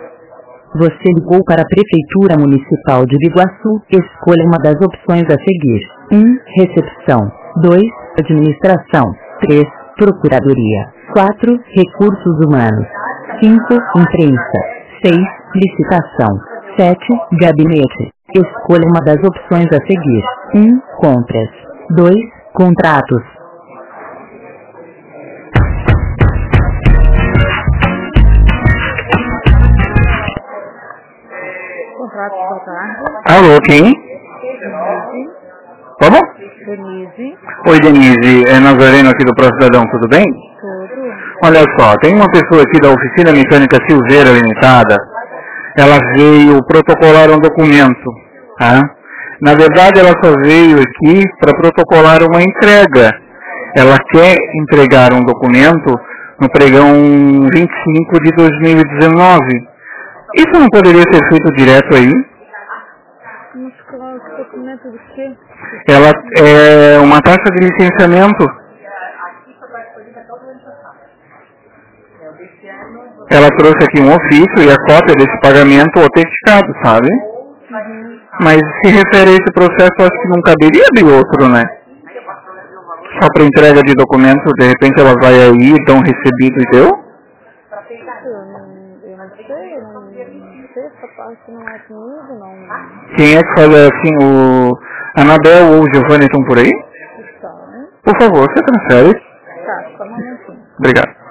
Você ligou para a Prefeitura Municipal de Biguaçu. Escolha uma das opções a seguir. 1. Recepção. 2. Administração. 3. Procuradoria. 4. Recursos humanos. 5. Imprensa. 6. Licitação. 7. Gabinete. Escolha uma das opções a seguir. 1. Compras. 2. Contratos. Contratos, boa tarde. Alô, quem? Denise. Como? Denise. Oi, Denise. É Nazareno aqui do Procidadão, tudo bem? Tudo. Olha só, tem uma pessoa aqui da Oficina Mecânica Silveira Limitada. Ela veio protocolar um documento, tá? Na verdade, ela só veio aqui para protocolar uma entrega. Ela quer entregar um documento no pregão 25 de 2019. Isso não poderia ser feito direto aí? Mas qual esse documento do quê? Ela é uma taxa de licenciamento. Ela trouxe aqui um ofício e a cópia desse pagamento autenticado, sabe? Mas se refere a esse processo, eu acho que não caberia de outro, né? Só para entrega de documento, de repente ela vai aí, dá um recebido e deu? Eu não sei, essa parte não é comigo, não. Quem é que faz assim, o Anabel ou o Giovanni estão por aí? Então, Por favor, você transfere. tá, só um momentinho. Obrigado.